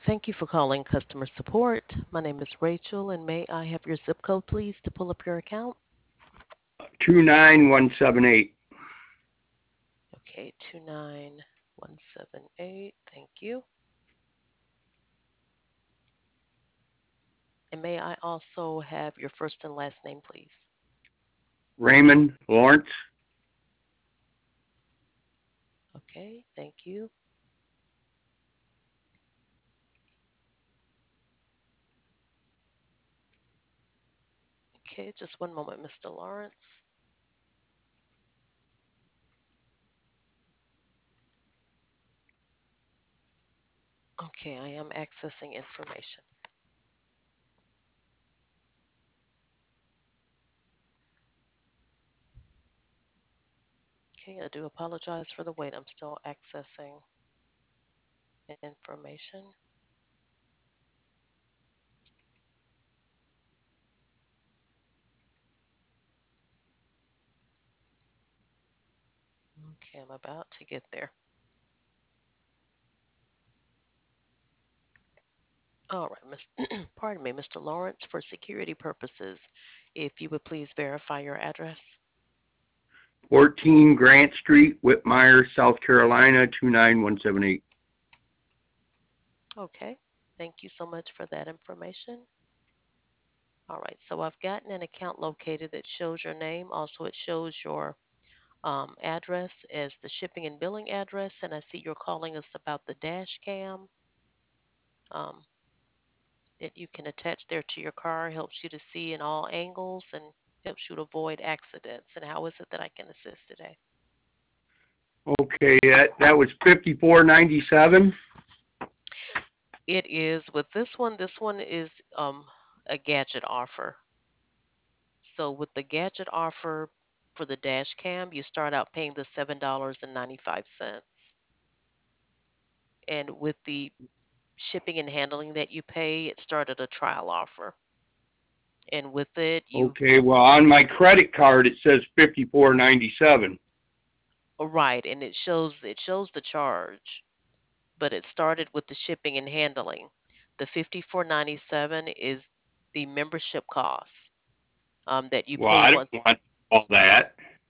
Thank you for calling customer support. My name is Rachel, and may I have your zip code, please, to pull up your account? 29178. Okay, 29178. Thank you. And may I also have your first and last name, please? Raymond Lawrence. Okay, thank you. Okay, just one moment, Mr. Lawrence. Okay, I am accessing information. Okay, I do apologize for the wait. I'm still accessing information. Okay, I'm about to get there. All right, pardon me, Mr. Lawrence, for security purposes, if you would please verify your address. 14 Grant Street, Whitmire, South Carolina, 29178. Okay, thank you so much for that information. All right, so I've gotten an account located that shows your name. Also, it shows your address as the shipping and billing address, and I see you're calling us about the dash cam um, that you can attach there to your car. Helps you to see in all angles and helps you to avoid accidents. And how is it that I can assist today? Okay, that was 5497. It is with this one. This one is a gadget offer. So with the gadget offer for the dash cam, you start out paying the $7.95, and with the shipping and handling that you pay, it started a trial offer. And with it, you Okay, well on my credit card it says 5497. right, and it shows the charge, but it started with the shipping and handling. The 54.97 is the membership cost that you Well, pay I don't once. want all that.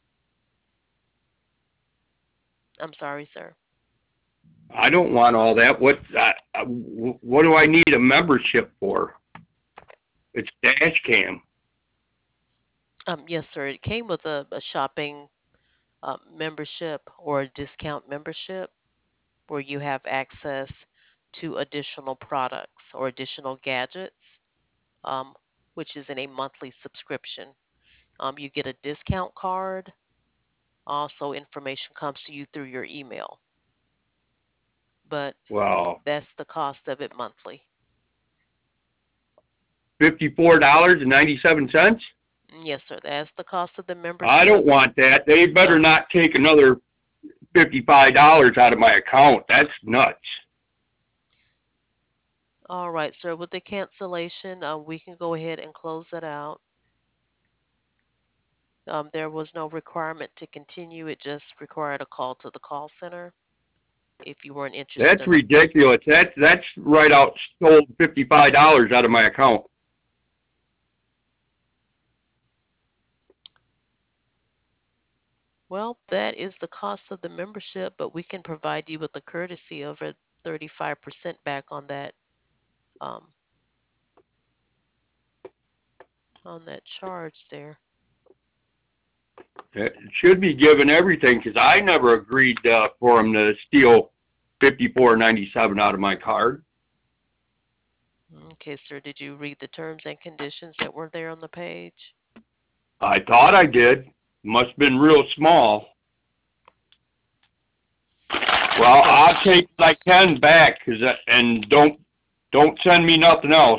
I'm sorry, sir. I don't want all that. What do I need a membership for? It's dash cam. Yes, sir. It came with a shopping membership or a discount membership where you have access to additional products or additional gadgets, um, which is in a monthly subscription. You get a discount card. Also, information comes to you through your email, but Well, that's the cost of it monthly. $54.97. Yes, sir. That's the cost of the I membership. don't want that. They better Okay. not take another $55 out of my account. That's nuts. All right, sir. With the cancellation, we can go ahead and close it out. There was no requirement to continue. It just required a call to the call center if you weren't interested That's in a. ridiculous. That's right out stole $55 out of my account. Well, that is the cost of the membership, but we can provide you with the courtesy of a 35% back um, on that charge there. It should be given everything because I never agreed for them to steal 54.97 out of my card. Okay, sir. Did you read the terms and conditions that were there on the page? I thought I did. Must have been real small. Well, Okay. I'll take what I can back, and don't send me nothing else.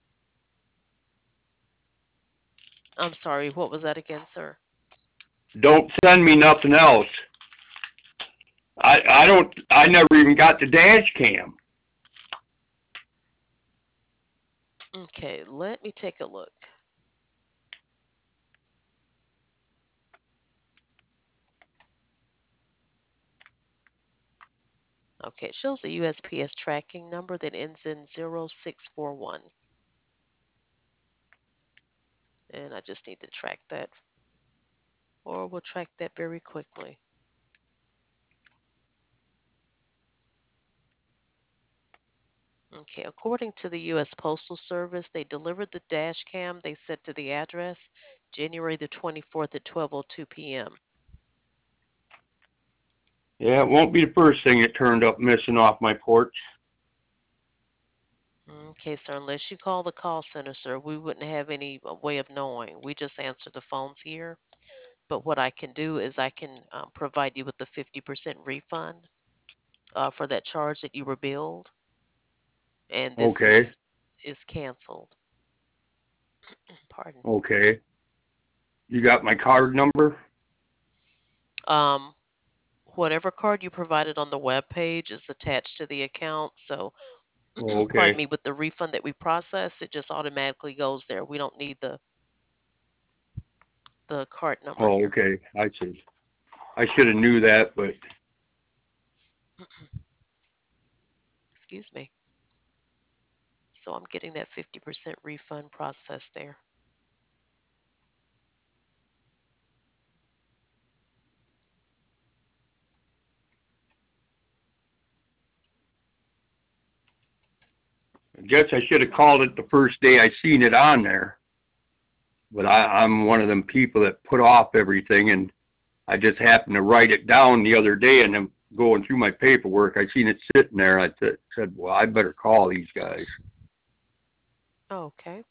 I'm sorry. What was that again, sir? Don't send me nothing else. I never even got the dash cam. Okay, let me take a look. Okay, it shows the USPS tracking number that ends in 0641. And I just need to track that, or we'll track that very quickly. Okay, according to the U.S. Postal Service, they delivered the dash cam they sent to the address January the 24th at 12:02 p.m. Yeah, it won't be the first thing that turned up missing off my porch. Okay, sir, unless you call the call center, sir, we wouldn't have any way of knowing. We just answer the phones here. But what I can do is I can provide you with the 50% refund for that charge that you were billed, and this Okay, is canceled. Pardon. okay. You got my card number? Um, Whatever card you provided on the web page is attached to the account. So, pardon Okay. me, with the refund that we process, it just automatically goes there. We don't need the card number Oh, here. okay. I see. I should have knew that, but Excuse me. So I'm getting that 50% refund process there. I guess I should have called it the first day I seen it on there. But I'm one of them people that put off everything, and I just happened to write it down the other day, and then going through my paperwork, I seen it sitting there. I said, well, I better call these guys. Okay.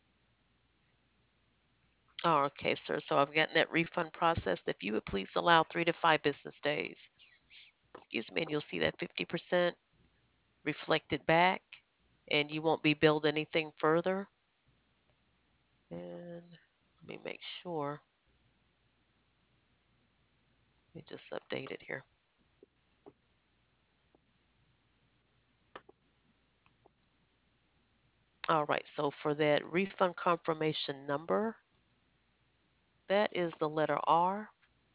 Oh, okay, sir. So I've gotten that refund processed. If you would please allow 3 to 5 business days, excuse me, and you'll see that 50% reflected back, and you won't be billed anything further. And let me make sure. Let me just update it here. All right. So for that refund confirmation number, that is the letter R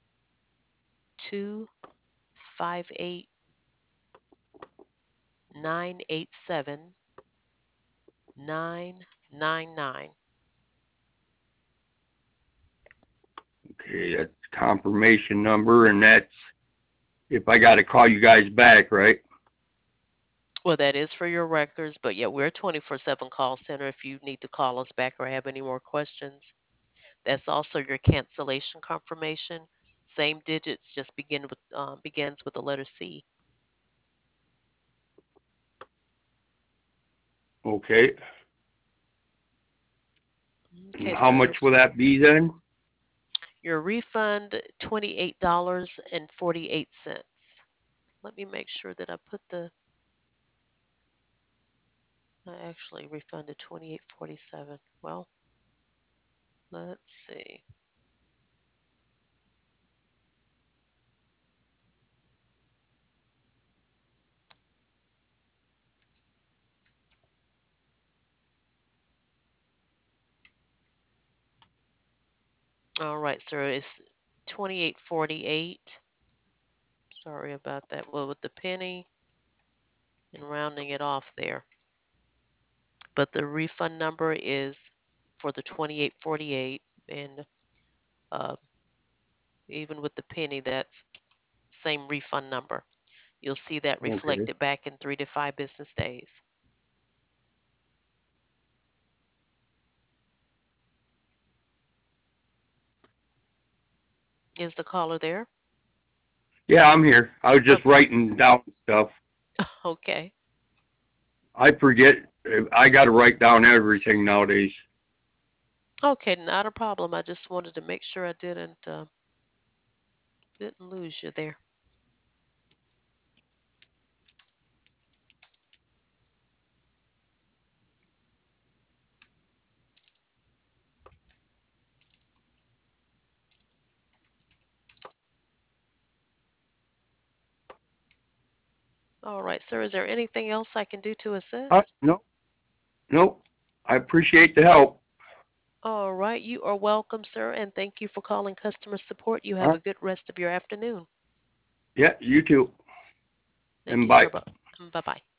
258 987 999. Okay, that's confirmation number, and that's if I got to call you guys back, right? Well, that is for your records, but yeah, we're a 24/7 call center if you need to call us back or have any more questions. That's also your cancellation confirmation. Same digits, just begins with the letter C. Okay. And Okay, how sir. much will that be then? Your refund $28.48. Let me make sure that I put the. I actually refunded 28.47. Well, let's see. All right, sir. It's 28.48. Sorry about that. Well, with the penny and rounding it off there. But the refund number is for the 28.48, and uh, even with the penny, that's same refund number. You'll see that Okay. reflected back in 3 to 5 business days. Is the caller there? Yeah, I'm here. I was just Okay. writing down stuff. Okay. I forget. I got to write down everything nowadays. Okay, not a problem. I just wanted to make sure I didn't lose you there. All right, sir. Is there anything else I can do to assist? No, no. I appreciate the help. All right. You are welcome, sir, and thank you for calling customer support. You All have right. a good rest of your afternoon. Yeah, you too. Thank And you, bye. sir. Bye bye.